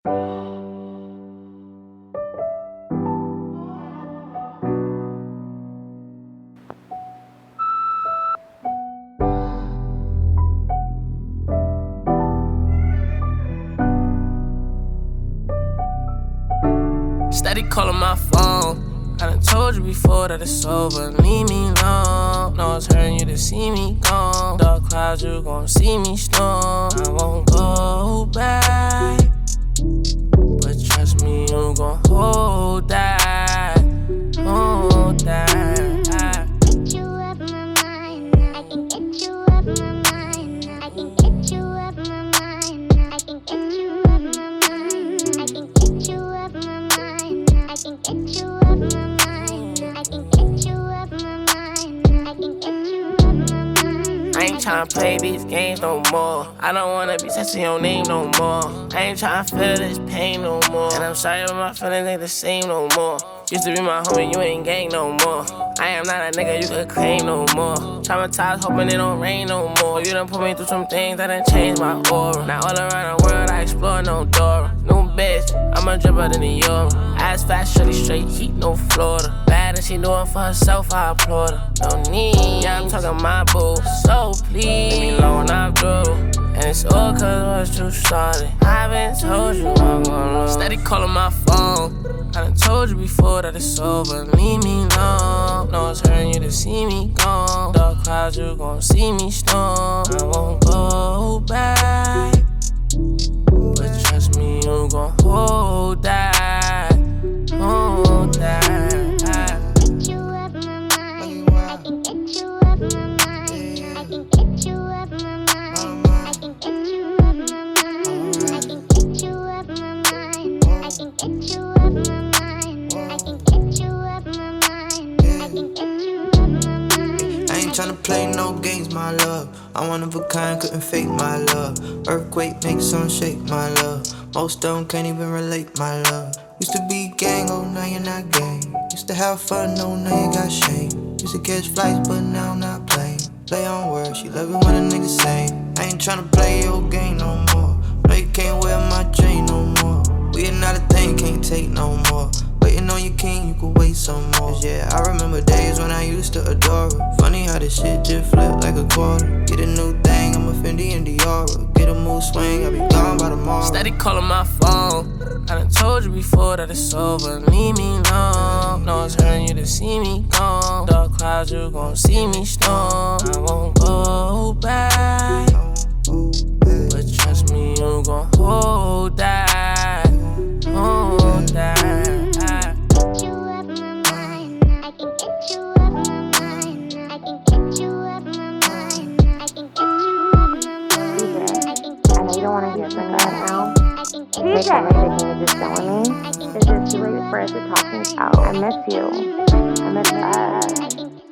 Steady calling my phone. I done told you before that it's over. Leave me alone. No, it's hurting you to see me gone. Dark clouds, you gon' see me storm. I won't go back, but trust me, you gon' hold that. Hold that. Get you up my mind. I can get you up my mind. I can get you up my mind. I can get you up my mind. I can get you up my mind. I can get you up my mind. I can get you up my mind. I can get you up my mind. I ain't tryna play these games no more. I don't wanna be touching your name no more. I ain't tryna feel this pain no more. And I'm sorry, but my feelings ain't the same no more. Used to be my homie, you ain't gang no more. I am not a nigga you could claim no more. Traumatized, hoping it don't rain no more. You done put me through some things that done changed my aura. Now all around the world I explore no door. New bitch, I'ma drip out in the Euro. Ass fast, shorty straight heat, no Florida. Bad and she doing for herself, I applaud her. No need, yeah, I'm talking my boo. So please, leave me alone, I'm through. And it's all cause once you started, I've been told you I'm gonna lose. Steady calling my phone. I done told you before that it's over. Leave me alone. No, it's hurting you to see me gone. Dark clouds, you gon' see me storm. I won't go back, but trust me, you gon' hold that. Hold that. Get you up my mind. I can get you up my mind. I can get you up my mind. I can get you up my mind. I can get you up my mind. I can get you up my mind. I can get you up my mind. I can get you up my mind. I ain't tryna play no games, my love. I'm one of a kind, couldn't fake my love. Earthquake makes some shake, my love. Most of them can't even relate, my love. Used to be gang, oh now you're not gang. Used to have fun, oh now you got shame. Used to catch flights, but now I'm not playing. Play on words, she love it when a nigga sing. I ain't tryna play your game no more. No, you can't wear my chain no more. We are not a thing, can't take no more. Waiting on your king, you could wait some more. 'Cause yeah, I remember days when I used to adore her. Funny how this shit just flipped like a quarter. Get a new thing, I'm a Fendi and Diora. Get a mood swing, I'll be gone by tomorrow. Steady calling my phone. I done told you before that it's over. Leave me alone. No, it's hurting you to see me gone. Dark clouds, you gon' see me storm. I won't go back, but trust me, you gon' hold that. Hold that. Get you up my mind. I can get you up my mind. I can get you up my mind. I can get you up my mind. I can get I know you don't want to hear from God now. Make DJ. that mistake and you're just telling me. Is it too late for us to talk things out? I miss you. I miss us.